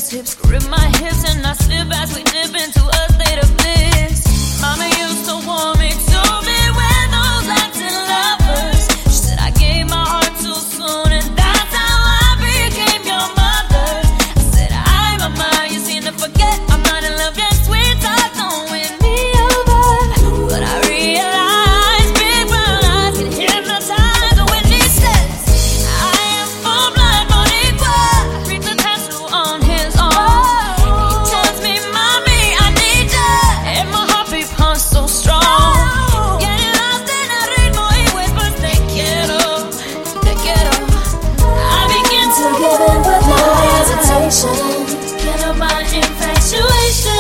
his hips, grip my hips, and I slip as we dip into a state of bliss. Mama used to warn me to beware those acting lovers. She said I gave my heart too soon, and that's how I became your mother. I said I'm a man, you seem to forget I'm not in love yet. Sweet talk don't win me over, but I realize big brown eyes can hypnotize when he says I am full blood Boricua. Read the tattoo on his arm. He tells me, mommy, I need ya, and my heartbeat pumps so strong. Getting lost in a ritmo, he whispers, te quiero, te quiero. I begin to give in with no hesitation. Get up my infatuation.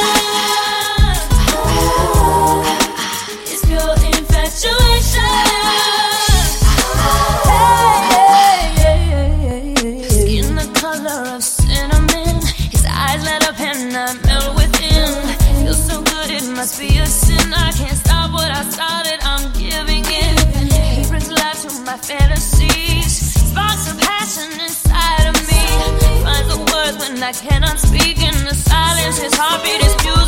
It's pure infatuation. Skin the color of cinnamon, his eyes light up and I melt within. Feels so good, it must be a sin. I can't stop what I started, I'm giving in. He brings life to my fantasies, sparks of passion inside of me. Finds the words when I cannot speak. In the silence, his heartbeat is fused